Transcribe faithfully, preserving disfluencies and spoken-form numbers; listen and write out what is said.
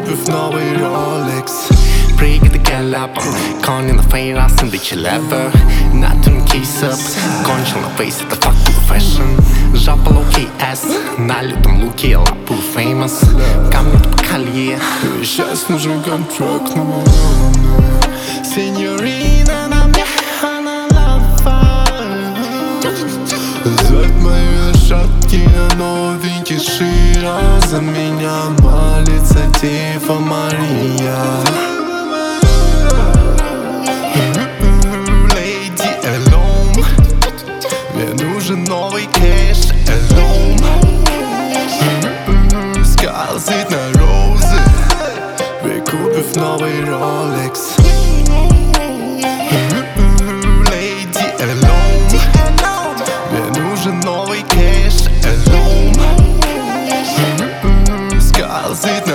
купив новый Rolex. Прыгай галопом, кони на фейра, сэндвичи левер. На тун кейсап, кончил на фейс, это fuck фэшн. Жопа лоу-кей эс, на лютом луке, лапу famous. Камни по колье. Сейчас нужен контракт на мой сеньорина, на мне она лава. Звать мои лошадки на новенький Шира. За меня молится Дева Мария. Lady alone, мне нужен новый кэш alone. Скользит на розы, прикупив новый Rolex. Lady alone, мне нужен новый кэш alone. Скользит на